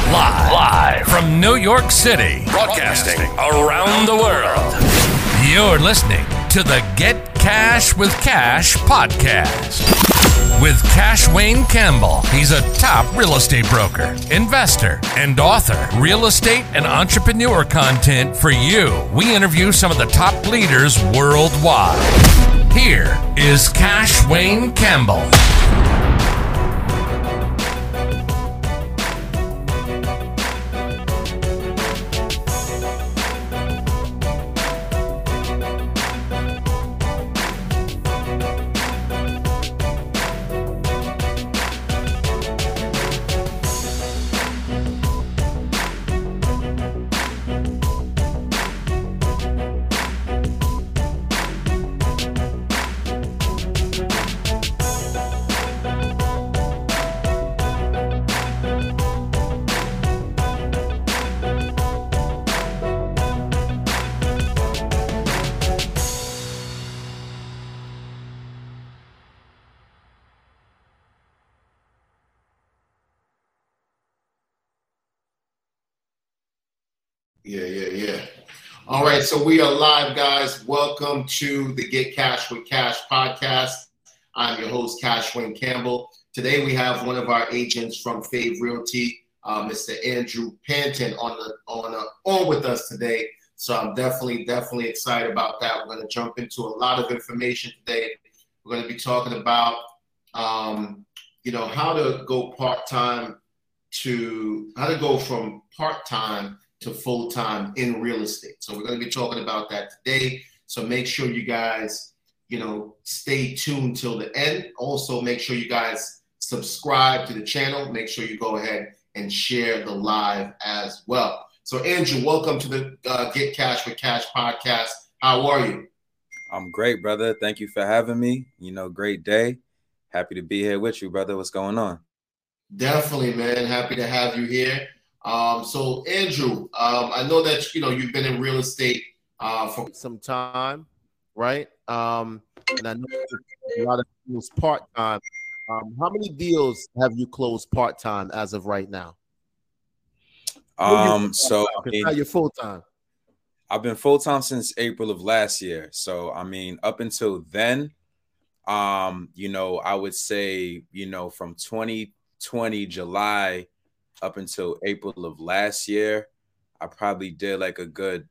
Live from New York City, broadcasting around the world. You're listening to the Get Cash with Cash podcast with Cash Wayne Campbell. He's a top real estate broker, investor, and author. Real estate and entrepreneur content for you. We interview some of the top leaders worldwide. Here is Cash Wayne Campbell. Yeah. All right, so we are live, guys. Welcome to the Get Cash with Cash podcast. I'm your host, Cash Wayne Campbell. Today we have one of our agents from Fave Realty, Mr. Andrew Panton, on with us today. So I'm definitely excited about that. We're going to jump into a lot of information today. We're going to be talking about, how to go from part-time to full-time in real estate. So we're going to be talking about that today. So make sure you guys, stay tuned till the end. Also, make sure you guys subscribe to the channel. Make sure you go ahead and share the live as well. So Andrew, welcome to the Get Cash with Cash podcast. How are you? I'm great, brother. Thank you for having me. Great day. Happy to be here with you, brother. What's going on? Definitely, man. Happy to have you here. So Andrew, I know that you've been in real estate for some time, right? And I know a lot of deals part-time. How many deals have you closed part-time as of right now? Now you're full-time. I've been full-time since April of last year. So up until then, I would say, from 2020 July up until April of last year, I probably did like a good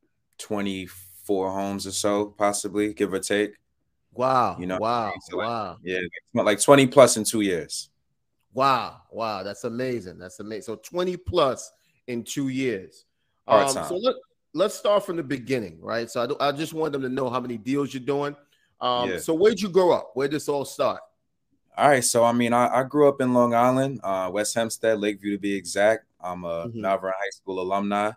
24 homes or so, possibly, give or take. Wow. Wow. Yeah, like 20 plus in 2 years. Wow. That's amazing. So 20 plus in 2 years. So let's start from the beginning, right? So I just want them to know how many deals you're doing. So where'd you grow up? Where'd this all start? All right, so I grew up in Long Island, West Hempstead, Lakeview to be exact. I'm a Malvern High School alumni.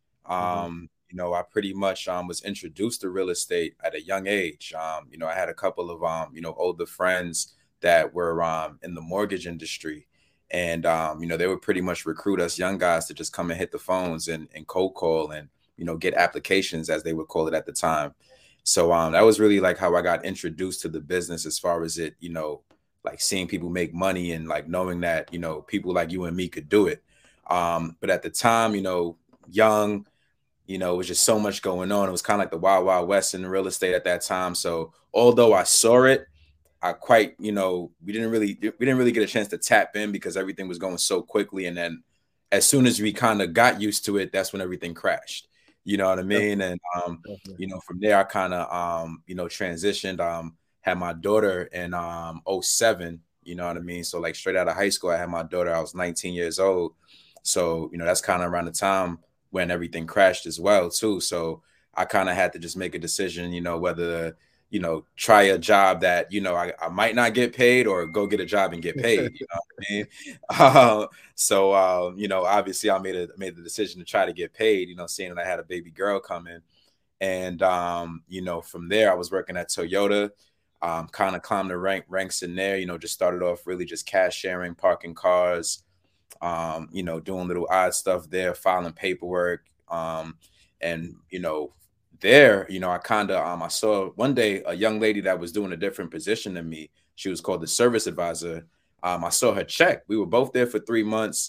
I pretty much was introduced to real estate at a young age. I had a couple of older friends that were in the mortgage industry, and they would pretty much recruit us young guys to just come and hit the phones and cold call and get applications, as they would call it at the time. So that was really like how I got introduced to the business, as far as it like seeing people make money and like knowing that, people like you and me could do it. But at the time, young, it was just so much going on. It was kind of like the Wild Wild West in real estate at that time. So although I saw it, I quite, we didn't really get a chance to tap in because everything was going so quickly. And then as soon as we kind of got used to it, that's when everything crashed. You know what I mean? And, from there, I kind of, transitioned, had my daughter in 2007, you know what I mean? So like straight out of high school, I had my daughter. I was 19 years old. So, that's kind of around the time when everything crashed as well, too. So I kind of had to just make a decision, whether, try a job that, I might not get paid, or go get a job and get paid. You know what I mean? So obviously I made the decision to try to get paid, seeing that I had a baby girl coming. And, from there I was working at Toyota. Kind of climbed the ranks in there, just started off really just cash sharing, parking cars, doing little odd stuff there, filing paperwork. And, there, I kind of, I saw one day a young lady that was doing a different position than me. She was called the service advisor. I saw her check. We were both there for 3 months.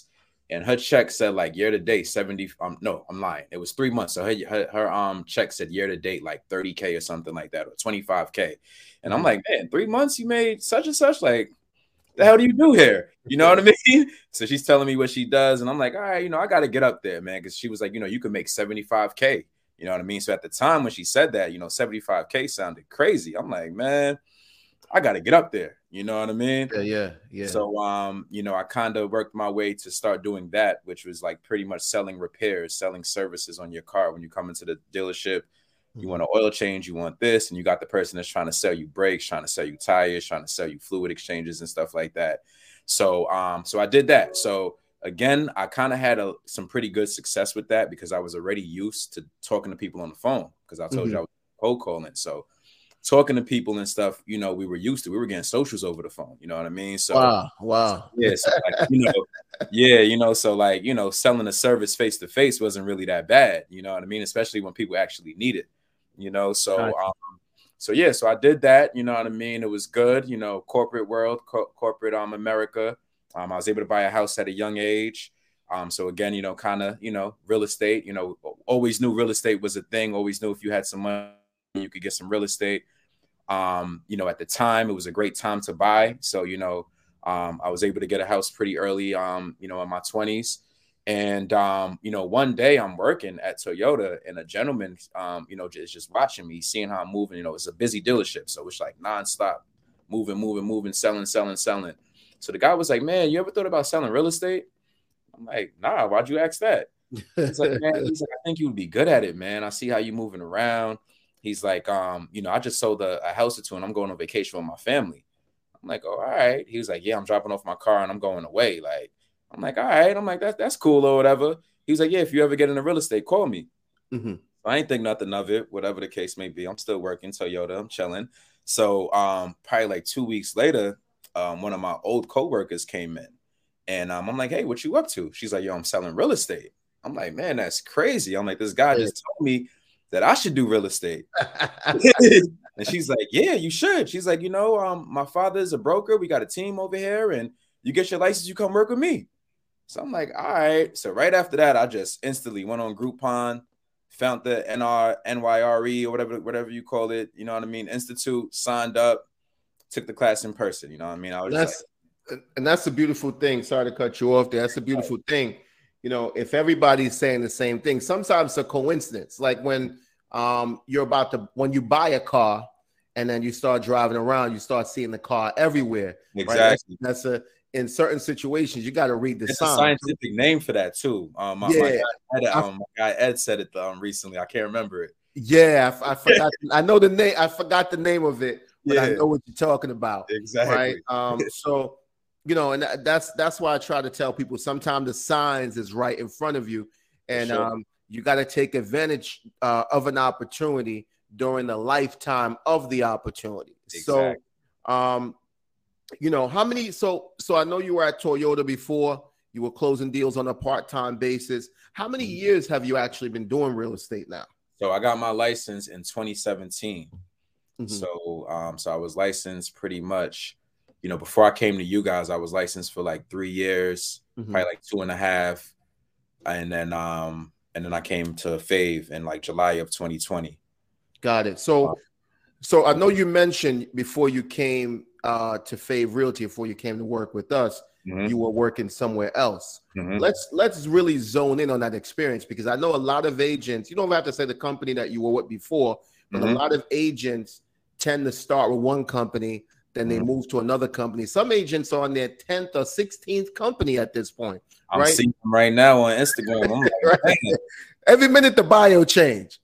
and her check said like year to date 70. No, I'm lying. It was 3 months. So her check said year to date like 30K or something like that, or 25K. And I'm like, man, 3 months you made such and such. Like, the hell do you do here? You know what I mean? So she's telling me what she does, and I'm like, all right, I got to get up there, man, because she was like, you could make 75K. You know what I mean? So at the time when she said that, 75K sounded crazy. I'm like, man, I got to get up there. You know what I mean? Yeah. So, I kind of worked my way to start doing that, which was like pretty much selling repairs, selling services on your car. When you come into the dealership, you want an oil change, you want this, and you got the person that's trying to sell you brakes, trying to sell you tires, trying to sell you fluid exchanges and stuff like that. So, so I did that. So again, I kind of had some pretty good success with that because I was already used to talking to people on the phone because I told you I was cold calling. So talking to people and stuff, we were used to. We were getting socials over the phone. You know what I mean? So wow. Yeah. So so like, selling a service face to face wasn't really that bad. You know what I mean? Especially when people actually need it. So I did that. You know what I mean? It was good. Corporate world, corporate America. I was able to buy a house at a young age. So again, real estate. Always knew real estate was a thing. Always knew if you had some money, you could get some real estate. At the time, it was a great time to buy. So, I was able to get a house pretty early, in my 20s. And, one day I'm working at Toyota and a gentleman, is just watching me, seeing how I'm moving. It's a busy dealership. So it's like nonstop moving, selling. So the guy was like, man, you ever thought about selling real estate? I'm like, nah, why'd you ask that? He's like, I think you would be good at it, man. I see how you're moving around. He's like, I just sold a house or two and I'm going on vacation with my family. I'm like, oh, all right. He was like, yeah, I'm dropping off my car and I'm going away. Like, I'm like, all right. I'm like, that's cool or whatever. He was like, yeah, if you ever get into real estate, call me. I ain't think nothing of it, whatever the case may be. I'm still working Toyota. I'm chilling. So probably like 2 weeks later, one of my old coworkers came in and I'm like, hey, what you up to? She's like, yo, I'm selling real estate. I'm like, man, that's crazy. I'm like, this guy just told me that I should do real estate. And she's like, yeah, you should. She's like, my father's a broker. We got a team over here and you get your license, you come work with me. So I'm like, all right. So right after that, I just instantly went on Groupon, found the NYRE or whatever you call it. You know what I mean? Institute, signed up, took the class in person. You know what I mean? And that's a beautiful thing. Sorry to cut you off there. That's a beautiful thing. If everybody's saying the same thing, sometimes it's a coincidence. Like when when you buy a car and then you start driving around, you start seeing the car everywhere. Exactly. Right? In certain situations, you got to read the sign. A scientific name for that too. My guy Ed said it recently. I can't remember it. Yeah, I forgot. I know the name. I forgot the name of it, but I know what you're talking about. Exactly. Right. So, and that's why I try to tell people sometimes the signs is right in front of you, and you got to take advantage of an opportunity during the lifetime of the opportunity. Exactly. So, how many? So I know you were at Toyota before. You were closing deals on a part-time basis. How many years have you actually been doing real estate now? So I got my license in 2017. So I was licensed pretty much. Before I came to you guys, I was licensed for like 3 years, probably like 2.5, and then I came to Fave in like July of 2020. Got it. So I know you mentioned before you came to Fave Realty, before you came to work with us, you were working somewhere else. Let's really zone in on that experience, because I know a lot of agents, you don't have to say the company that you were with before, but a lot of agents tend to start with one company, then they move to another company. Some agents are on their 10th or 16th company at this point. I'm seeing them right now on Instagram. I'm like, right? Every minute the bio change.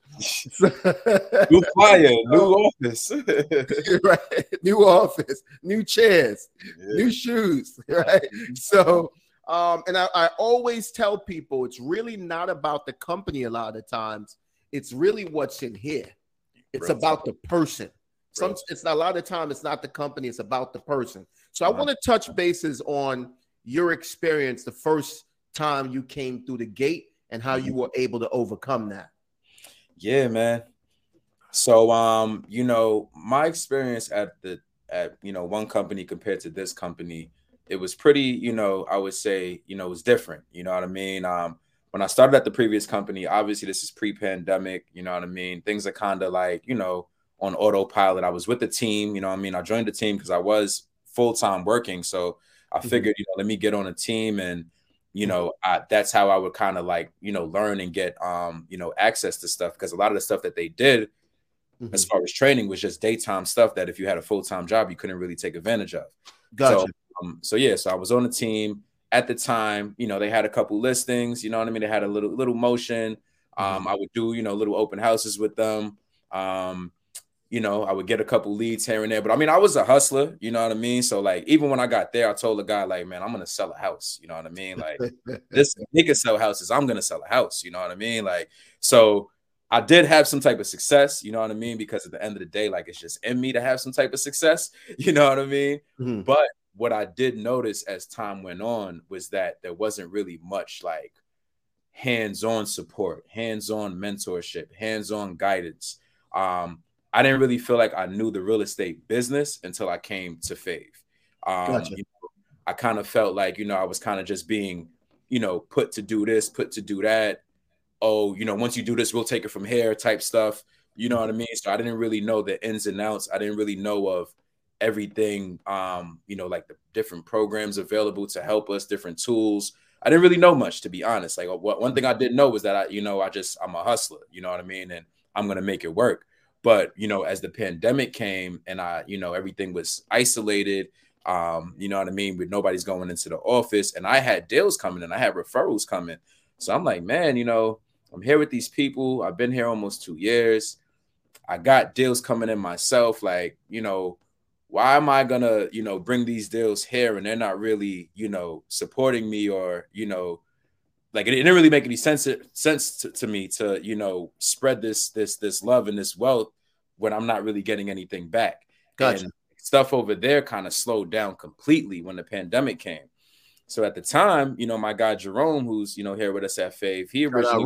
New flyer, new office. Right. New office, new chairs, new shoes. Right. So and I always tell people it's really not about the company a lot of times. It's really what's in here. It's about the person. It's a lot of time it's not the company, it's about the person. So I want to touch bases on your experience the first time you came through the gate and how you were able to overcome that. Yeah, man. So my experience at one company compared to this company, it was pretty, I would say, it was different. You know what I mean? When I started at the previous company, obviously this is pre-pandemic, you know what I mean? Things are kind of like, on autopilot. I was with the team, you know what I mean? I joined the team because I was full-time working. So I figured, let me get on a team and, that's how I would kind of like, learn and get, access to stuff. Because a lot of the stuff that they did as far as training was just daytime stuff that if you had a full-time job, you couldn't really take advantage of. Gotcha. So I was on the team at the time. They had a couple listings, you know what I mean? They had a little motion. I would do, little open houses with them. I would get a couple leads here and there, but I mean, I was a hustler, you know what I mean? So like, even when I got there, I told the guy like, man, I'm going to sell a house. You know what I mean? Like he can sell houses. I'm going to sell a house. You know what I mean? Like, so I did have some type of success, you know what I mean? Because at the end of the day, like, it's just in me to have some type of success, you know what I mean? But what I did notice as time went on was that there wasn't really much like hands-on support, hands-on mentorship, hands-on guidance. I didn't really feel like I knew the real estate business until I came to Fave. Gotcha. I kind of felt like, I was kind of just being, put to do this, put to do that. Oh, once you do this, we'll take it from here type stuff. You know what I mean? So I didn't really know the ins and outs. I didn't really know of everything, like the different programs available to help us, different tools. I didn't really know much, to be honest. Like one thing I didn't know was that I'm a hustler, you know what I mean? And I'm going to make it work. But, as the pandemic came and everything was isolated, you know what I mean? With nobody's going into the office, and I had deals coming and I had referrals coming. So I'm like, man, I'm here with these people. I've been here almost 2 years. I got deals coming in myself. Like, why am I gonna, bring these deals here and they're not really, supporting me or, like it didn't really make any sense to me to, spread this love and this wealth when I'm not really getting anything back. Gotcha. And stuff over there kind of slowed down completely when the pandemic came. So at the time, my guy Jerome, who's here with us at Fave, he originally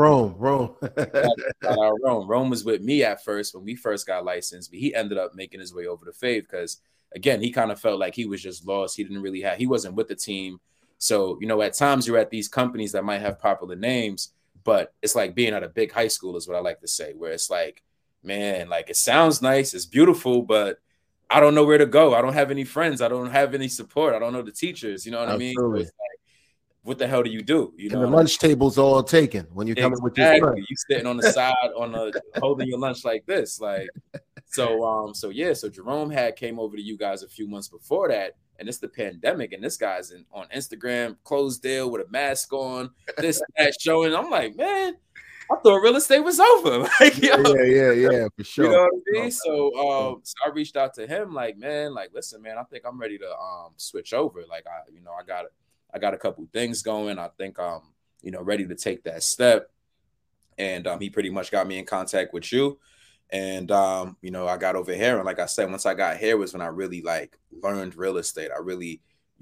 Rome was with me at first when we first got licensed, but he ended up making his way over to Fave because again, he kind of felt like he was just lost. He wasn't with the team. So, at times you're at these companies that might have popular names, but it's like being at a big high school is what I like to say, where it's like, man, like it sounds nice, it's beautiful, but I don't know where to go. I don't have any friends. I don't have any support. I don't know the teachers. You know what I mean? So it's like, what the hell do you do? And the lunch table's all taken when you come in with your friends. You sitting on the side holding your lunch like this. Like, so Jerome came over to you guys a few months before that. And it's the pandemic, and this guy's on Instagram, closed deal with a mask on, this, that, showing. I'm like, man, I thought real estate was over. Like, yeah, for sure. You know what I mean? So I reached out to him, like, man, like, listen, man, I think I'm ready to switch over. Like, I got a couple things going. I think I'm, ready to take that step. And he pretty much got me in contact with you. And, I got over here. And like I said, once I got here was when I really like learned real estate. I really,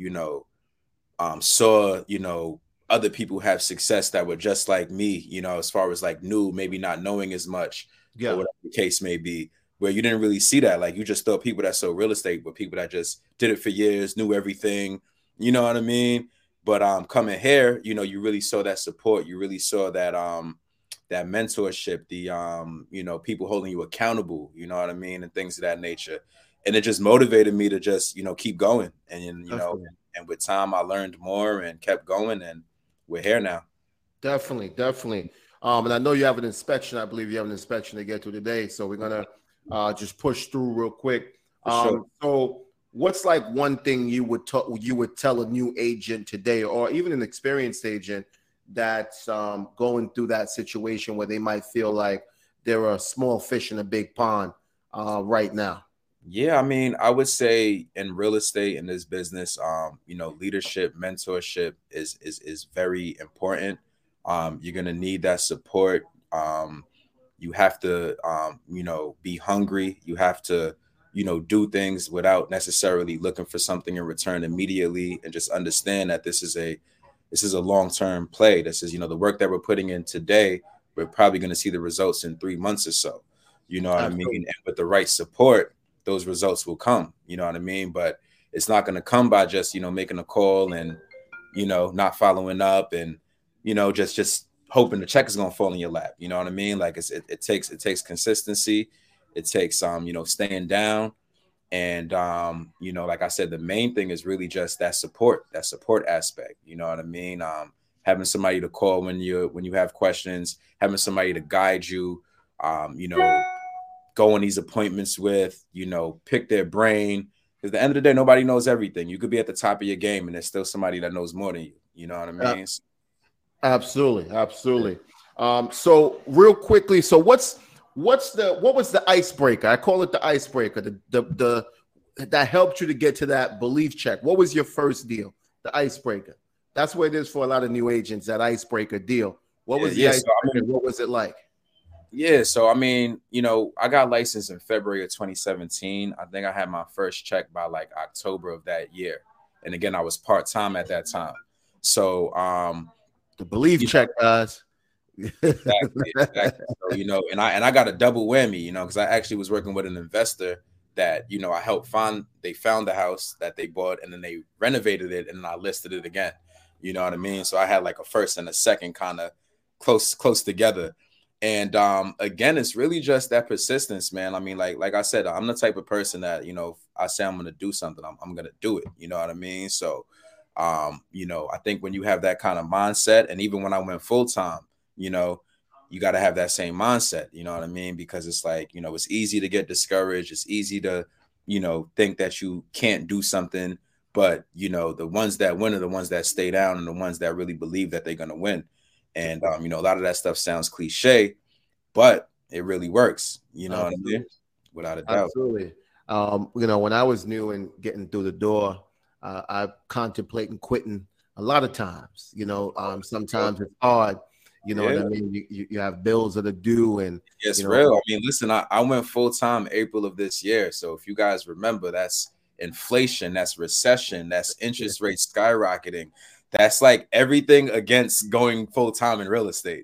saw, other people have success that were just like me, as far as like new, maybe not knowing as much, or whatever the case may be, where you didn't really see that. Like you just thought people that sold real estate were people that just did it for years, knew everything, you know what I mean? But coming here, you really saw that support. You really saw that that mentorship, the people holding you accountable, you know what I mean, and things of that nature. And it just motivated me to just, keep going. And and with time I learned more and kept going, and we're here now. Definitely. And I know you have an inspection. I believe you have an inspection to get to today. So we're gonna just push through real quick. Sure. So what's like one thing you would tell a new agent today, or even an experienced agent that's going through that situation where they might feel like they're a small fish in a big pond right now? Yeah, I mean, I would say in real estate, in this business, leadership, mentorship is very important. You're gonna need that support. You have to, be hungry. You have to, do things without necessarily looking for something in return immediately, and just understand that this is a long-term play. This is, the work that we're putting in today, we're probably going to see the results in 3 months or so. You know what I mean? And with the right support, those results will come. You know what I mean? But it's not going to come by just, you know, making a call and, you know, not following up and, you know, just hoping the check is going to fall in your lap. You know what I mean? Like it takes consistency. It takes, you know, staying down. And, you know, like I said, the main thing is really just that support aspect. You know what I mean? Having somebody to call when you have questions, having somebody to guide you, you know, go on these appointments with, you know, pick their brain. Because at the end of the day, nobody knows everything. You could be at the top of your game and there's still somebody that knows more than you. You know what I mean? Absolutely. So real quickly, so what was the icebreaker? I call it the icebreaker, the that helped you to get to that belief check. What was your first deal? The icebreaker. That's what it is for a lot of new agents, that icebreaker deal. What was the icebreaker? So, I mean, what was it like? Yeah, so I mean, you know, I got licensed in February of 2017. I think I had my first check by like October of that year. And again, I was part-time at that time. So the belief check, guys. Exactly. So, you know, and I got a double whammy, you know, because I actually was working with an investor that, you know, I helped find. They found the house that they bought and then they renovated it and then I listed it again. You know what I mean? So I had like a first and a second kind of close together. And again, it's really just that persistence, man. I mean, like I said, I'm the type of person that, you know, if I say I'm going to do something, I'm going to do it. You know what I mean? So, you know, I think when you have that kind of mindset, and even when I went full time, you know, you got to have that same mindset. You know what I mean? Because it's like, you know, it's easy to get discouraged. It's easy to, you know, think that you can't do something. But, you know, the ones that win are the ones that stay down and the ones that really believe that they're going to win. And, you know, a lot of that stuff sounds cliche, but it really works. You know what I mean? Without a doubt. Absolutely. You know, when I was new and getting through the door, I contemplating quitting a lot of times. You know, sometimes it's hard. You know what I mean? You have bills that are due, and it's you know, real. I mean, listen, I went full time April of this year. So if you guys remember, that's inflation, that's recession, that's interest rates skyrocketing. That's like everything against going full time in real estate.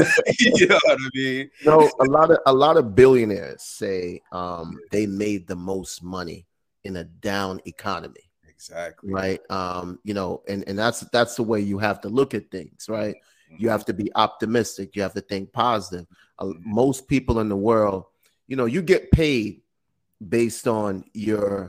You know what I mean? No, a lot of billionaires say they made the most money in a down economy. Exactly. Right. You know, and that's the way you have to look at things, right? You have to be optimistic. You have to think positive. Most people in the world, you know, you get paid based on your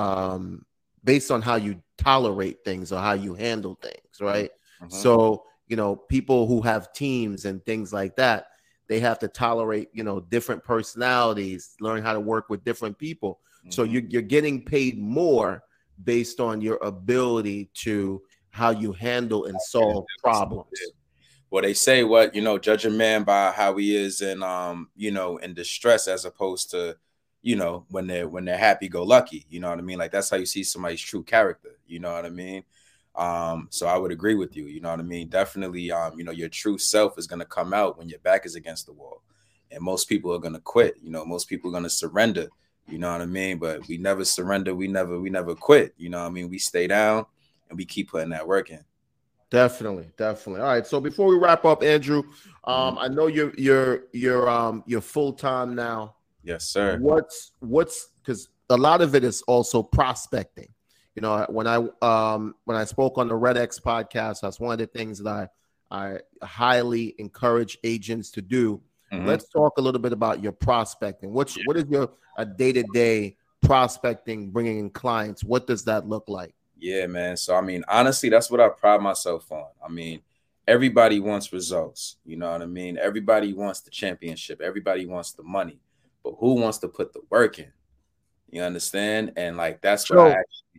based on how you tolerate things or how you handle things, right? So, you know, people who have teams and things like that, they have to tolerate, you know, different personalities, learn how to work with different people. So you're getting paid more based on your ability to how you handle and solve problems. Well, they say you know, judge a man by how he is in, you know, in distress as opposed to, you know, when they're happy-go-lucky. You know what I mean? Like that's how you see somebody's true character. You know what I mean? So I would agree with you. You know what I mean? Definitely, you know, your true self is going to come out when your back is against the wall. And most people are going to quit. You know, most people are going to surrender. You know what I mean? But we never surrender. We never quit. You know what I mean? We stay down and we keep putting that work in. Definitely. All right. So before we wrap up, Andrew, I know you're full time now. Yes, sir. What's because a lot of it is also prospecting. You know, when I spoke on the Red X podcast, that's one of the things that I highly encourage agents to do. Let's talk a little bit about your prospecting. What is your day-to-day prospecting, bringing in clients? What does that look like? Yeah, man. So, I mean, honestly, that's what I pride myself on. I mean, everybody wants results. You know what I mean? Everybody wants the championship. Everybody wants the money. But who wants to put the work in? You understand? And like, that's what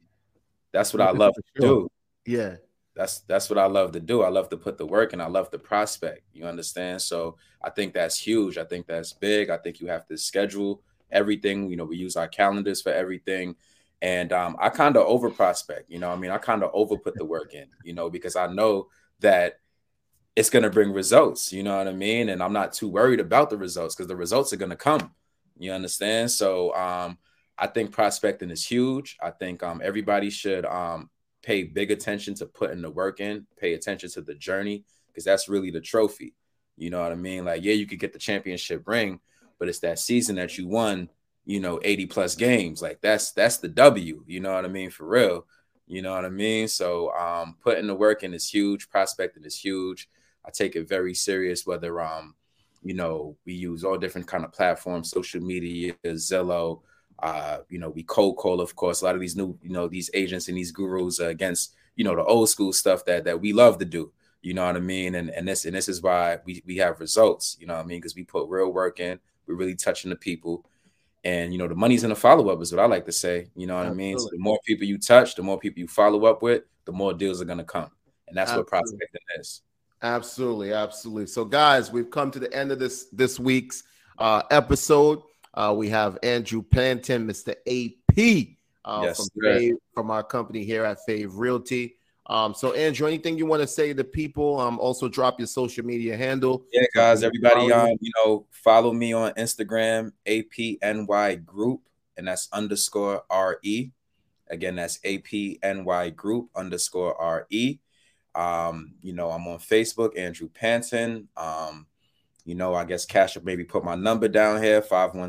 I love to do. Yeah. That's what I love to do. I love to put the work in. I love the prospect. You understand? So I think that's huge. I think that's big. I think you have to schedule everything. You know, we use our calendars for everything. And I kind of over prospect, you know, I mean, I kind of over put the work in, you know, because I know that it's going to bring results, you know what I mean? And I'm not too worried about the results because the results are going to come. You understand? So I think prospecting is huge. I think everybody should pay big attention to putting the work in, pay attention to the journey, because that's really the trophy. You know what I mean? Like, yeah, you could get the championship ring, but it's that season that you won, 80 plus games. Like that's the W, you know what I mean? For real. You know what I mean? So putting the work in is huge. Prospecting is huge. I take it very serious, whether we use all different kind of platforms, social media, Zillow, we cold call, of course, a lot of these new, these agents and these gurus against, the old school stuff that we love to do, you know what I mean? And this is why we have results, you know what I mean? Because we put real work in, we're really touching the people. And, the money's in the follow-up is what I like to say, you know what Absolutely. I mean? So the more people you touch, the more people you follow up with, the more deals are going to come. And that's Absolutely. What prospecting is. Absolutely. Absolutely. So guys, we've come to the end of this week's episode. We have Andrew Panton, Mr. AP, from our company here at Fave Realty. So Andrew, anything you want to say to people? Also drop your social media handle. Yeah, guys, everybody, follow me on Instagram, APNY Group, and that's _RE. Again, that's APNY Group _RE. I'm on Facebook, Andrew Panton. I guess Cash will maybe put my number down here,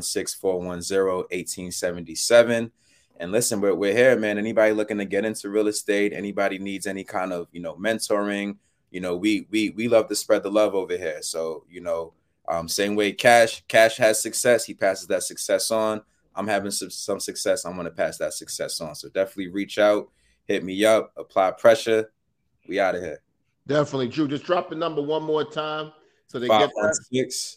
516-410-1877. And listen, we're here, man. Anybody looking to get into real estate, anybody needs any kind of, mentoring, we love to spread the love over here. So, same way Cash has success, he passes that success on. I'm having some success. I'm going to pass that success on. So definitely reach out, hit me up, apply pressure. We out of here. Definitely. Drew, just drop the number one more time so they get that.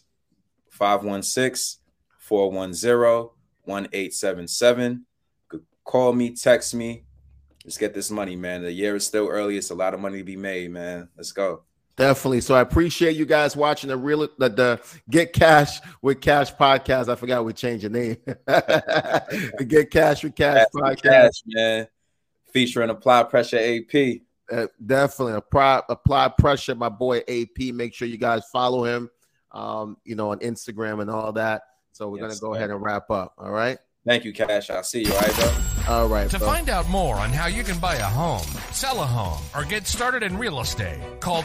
516-410-1877. Call me, text me. Let's get this money, man. The year is still early. It's a lot of money to be made, man. Let's go. Definitely. So I appreciate you guys watching the Get Cash with Cash podcast. I forgot we changed the name. The Get Cash with Cash podcast, Cash, man. Featuring Apply Pressure AP. Definitely apply pressure, my boy AP. Make sure you guys follow him, on Instagram and all that. So we're gonna go ahead and wrap up. All right. Thank you, Cash. I'll see you. All right, bro. All right. To find out more on how you can buy a home, sell a home, or get started in real estate, call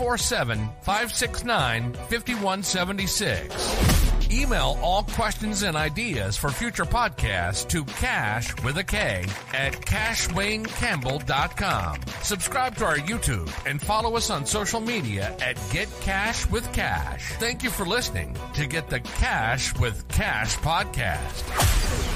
347-569-5176. Email all questions and ideas for future podcasts to Cash with a K at CashWayneCampbell.com. Subscribe to our YouTube and follow us on social media at Get Cash with Cash. Thank you for listening to Get the Cash with Cash podcast.